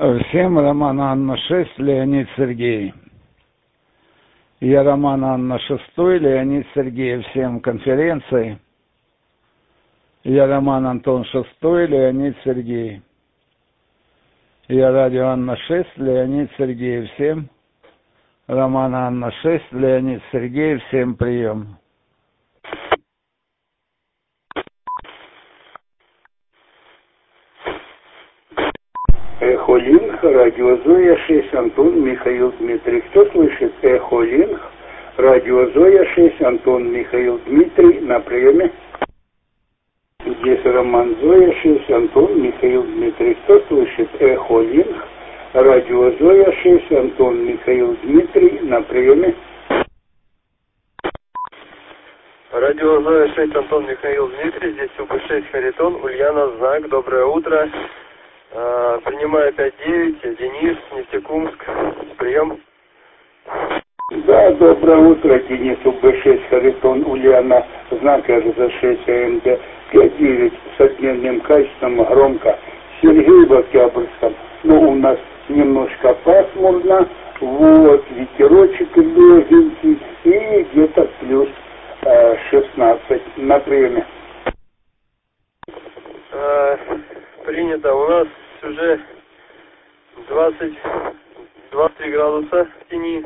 Всем Роман Анна 6, Леонид Сергей. Я Роман Анна 6, Леонид Сергей. Всем конференции. Я Роман Антон 6, Леонид Сергей. Я радио Анна 6, Леонид Сергей. Всем Роман Анна 6, Леонид Сергей. Всем прием. Эхо Линг, радио Зоя 6, Антон, Михаил, Дмитрий. Кто слышит? Эхо Линг, радио Зоя 6, Антон, Михаил, Дмитрий. На приеме. Здесь Роман Зоя 6, Антон, Михаил, Дмитрий. Кто слышит? Эхо Линг, радио Зоя 6, Антон, Михаил, Дмитрий. На приеме. Радио Зоя 6, Антон, Михаил, Дмитрий. Здесь УБ6 Харитон, Ульяна, Знак. Доброе утро. Принимаю 5-9, Денис, Нефтекумск. Прием. Да, доброе утро, Денис, УБ6 Харитон, Ульяна, Знак РЗ6 АМД. 5-9 с отменным качеством, громко. Сергей в Октябрьском. Ну, у нас немножко пасмурно, вот, ветерочек легенький и где-то плюс 16 на приеме. Принято. У нас уже 23 градуса в тени.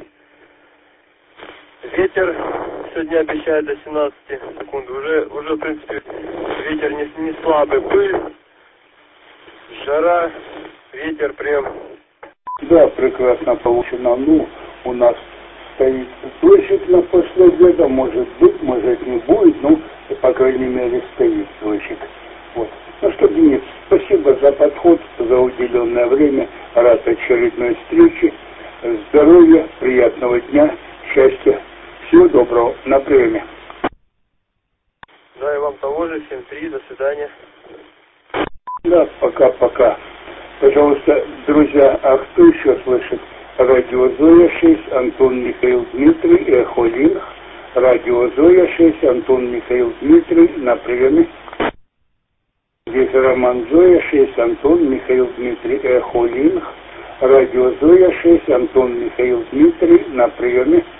Ветер сегодня обещает до 17 секунд. Уже в принципе, ветер не слабый. Пыль, жара, ветер прям. Да, прекрасно получено. Ну, у нас стоит дождик на после обеда. Может быть, может не будет. Ну, по крайней мере, стоит дождик. Вот. Ну что, Денис, спасибо за подход, за уделенное время. Рад очередной встрече. Здоровья, приятного дня, счастья. Всего доброго. На приеме. Да, и вам того же. 7-3. До свидания. Да, пока-пока. Пожалуйста, друзья, а кто еще слышит? Радио Зоя 6, Антон, Михаил, Дмитрий, Эхо Линг. Радио Зоя 6, Антон, Михаил, Дмитрий. На приеме. Здесь Роман Зоя 6, Антон, Михаил, Дмитрий, Эхо Линг. Радио Зоя 6, Антон, Михаил, Дмитрий. На приеме.